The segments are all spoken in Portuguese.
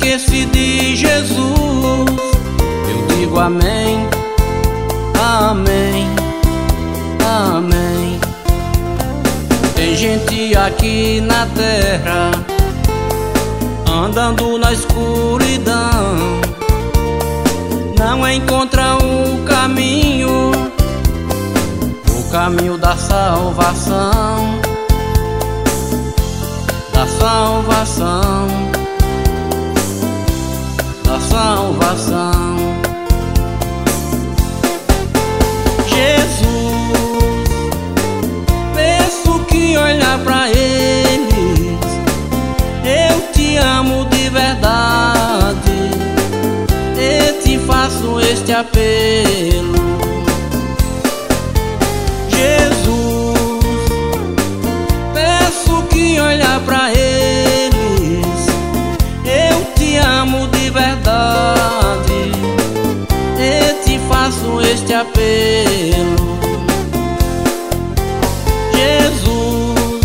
esse de Jesus. Eu digo amém, amém, amém. Tem gente aqui na terra andando na escuridão, não encontra o caminho da salvação, da salvação, da salvação. Jesus, peço que olhar pra eles, eu te amo de verdade, e te faço este apelo. Jesus, peço que olhar pra eles, eu te amo de verdade, e te faço este apelo. Jesus,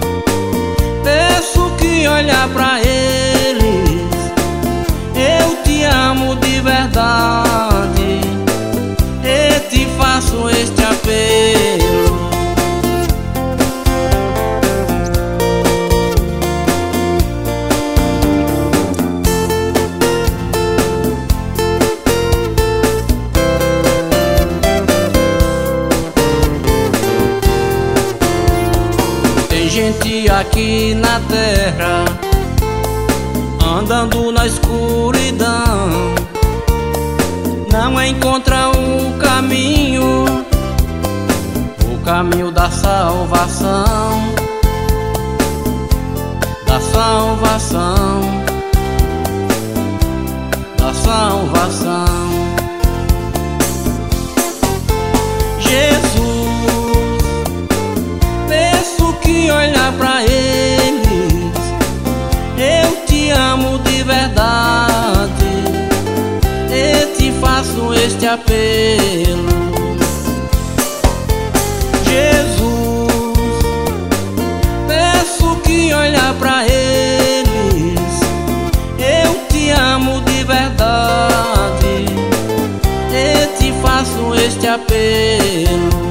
peço que olhar pra eles, eu te amo de verdade, e te faço este apelo. Tem gente aqui na terra andando na escuridão, não encontra o caminho da salvação, da salvação, da salvação. Jesus, peço que olhar pra eles, eu te amo de verdade, e te faço este apelo. Jesus, peço que olhar pra eles, eu te amo de verdade, e te faço este apelo.